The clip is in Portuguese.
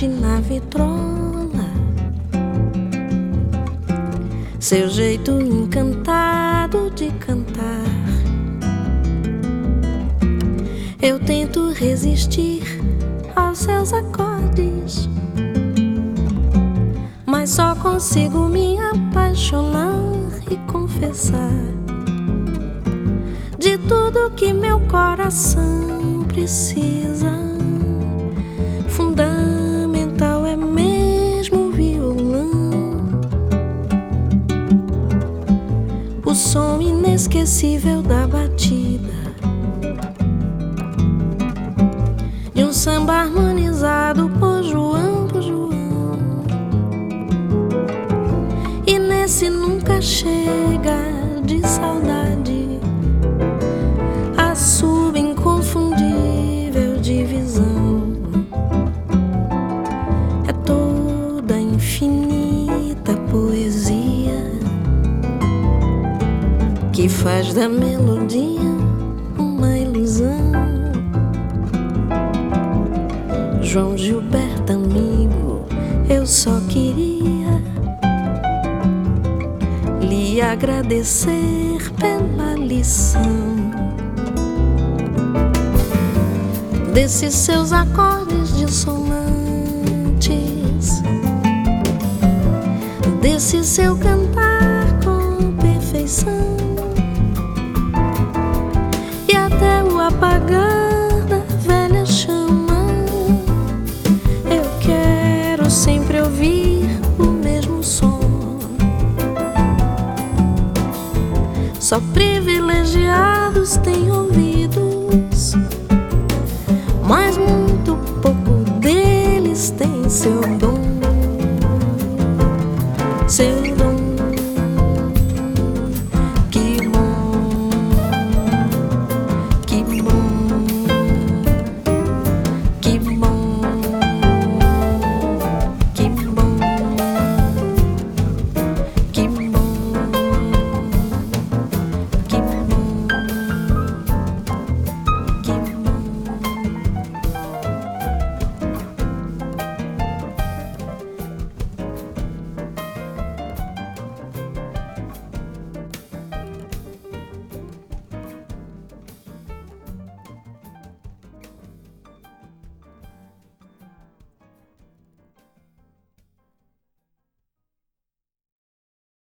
arte na vitrola, seu jeito encantado de cantar. Eu tento resistir aos seus acordes, mas só consigo me apaixonar e confessar de tudo que meu coração precisa. Fundamental é mesmo o violão, o som inesquecível da batida de um samba harmonizado por João, e nesse nunca chega de saudade a sua inconfundível divisão. É toda infinita poesia que faz da melodia uma ilusão. João Gilberto, amigo, eu só queria lhe agradecer pela lição desses seus acordes dissonantes, desse seu cantar com perfeição, e até o apagar da velha chama. Eu quero sempre ouvir o mesmo som. Só privilegiados têm ouvidos, mas muito pouco deles tem seu dom, seu